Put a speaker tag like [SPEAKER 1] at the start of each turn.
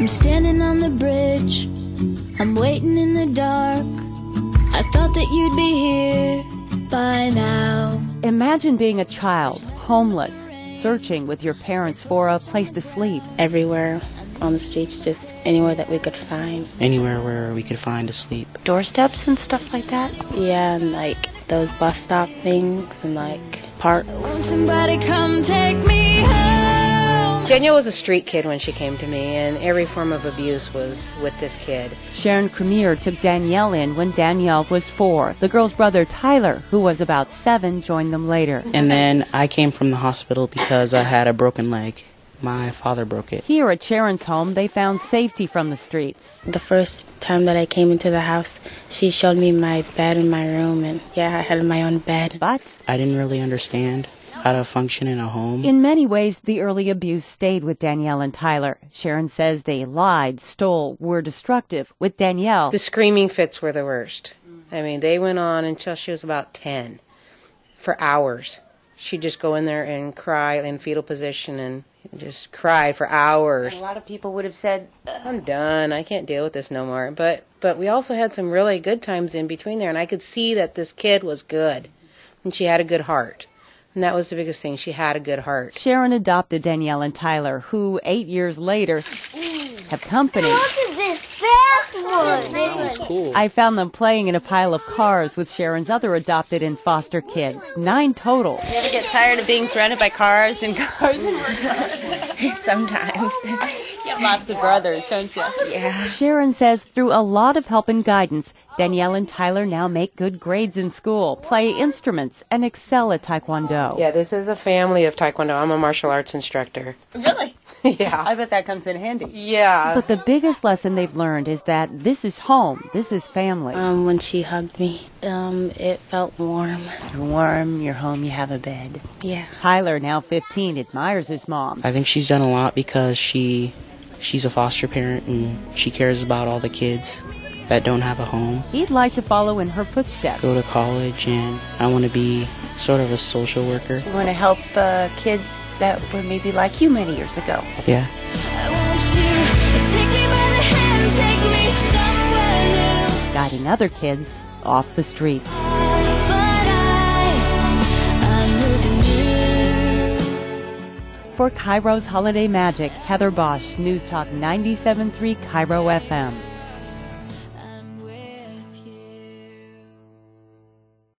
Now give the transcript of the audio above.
[SPEAKER 1] I'm standing on the bridge, I'm waiting in the dark. I thought that you'd be here by now.
[SPEAKER 2] Imagine being a child, homeless, searching with your parents for a place to sleep.
[SPEAKER 3] Everywhere on the streets, just anywhere that we could find.
[SPEAKER 4] Anywhere where we could find to sleep.
[SPEAKER 2] Doorsteps and stuff like that?
[SPEAKER 3] Yeah, and like those bus stop things and like parks.
[SPEAKER 1] Won't somebody come take me home?
[SPEAKER 5] Danielle was a street kid when she came to me, and every form of abuse was with this kid.
[SPEAKER 2] Sharon Cremier took Danielle in when Danielle was 4. The girl's brother, Tyler, who was about 7, joined them later.
[SPEAKER 4] And then I came from the hospital because I had a broken leg. My father broke it.
[SPEAKER 2] Here at Sharon's home, they found safety from the streets.
[SPEAKER 3] The first time that I came into the house, she showed me my bed in my room, and yeah, I had my own bed.
[SPEAKER 2] But
[SPEAKER 4] I didn't really understand how to function in a home.
[SPEAKER 2] in many ways, the early abuse stayed with Danielle and Tyler. Sharon says they lied, stole, were destructive. With Danielle,
[SPEAKER 5] The screaming fits were the worst. I mean, they went on until she was about 10, for hours. She'd just go in there and cry in fetal position and just cry for hours.
[SPEAKER 2] a lot of people would have said,
[SPEAKER 5] I'm done. I can't deal with this no more. But we also had some really good times in between there, and I could see that this kid was good, and she had a good heart. And that was the biggest thing. She had a good heart.
[SPEAKER 2] Sharon adopted Danielle and Tyler, who 8 years later have company.
[SPEAKER 6] Look at this fast one.
[SPEAKER 4] That was cool.
[SPEAKER 2] I found them playing in a pile of cars with Sharon's other adopted and foster kids, 9 total.
[SPEAKER 3] You ever get tired of being surrounded by cars and cars? Sometimes.
[SPEAKER 2] You have lots of brothers, don't you?
[SPEAKER 3] Yeah.
[SPEAKER 2] Sharon says through a lot of help and guidance, Danielle and Tyler now make good grades in school, play instruments, and excel at Taekwondo.
[SPEAKER 5] Yeah, this is a family of Taekwondo. I'm a martial arts instructor.
[SPEAKER 2] Really?
[SPEAKER 5] Yeah.
[SPEAKER 2] I bet that comes in handy.
[SPEAKER 5] Yeah.
[SPEAKER 2] But the biggest lesson they've learned is that this is home, this is family.
[SPEAKER 3] When she hugged me, it felt warm.
[SPEAKER 2] You're warm, you're home, you have a bed.
[SPEAKER 3] Yeah.
[SPEAKER 2] Tyler, now 15, admires his mom.
[SPEAKER 4] I think she's done a lot because she's a foster parent and she cares about all the kids that don't have a home.
[SPEAKER 2] He'd like to follow in her footsteps.
[SPEAKER 4] Go to college, and I want to be sort of a social worker.
[SPEAKER 2] You want to help kids that were maybe like you many years ago.
[SPEAKER 4] Yeah.
[SPEAKER 1] I want you to take me by the hand, take me somewhere new.
[SPEAKER 2] Guiding other kids off the streets.
[SPEAKER 1] But I'm with you.
[SPEAKER 2] For Cairo's Holiday Magic, Heather Bosch, News Talk 97.3 Cairo FM.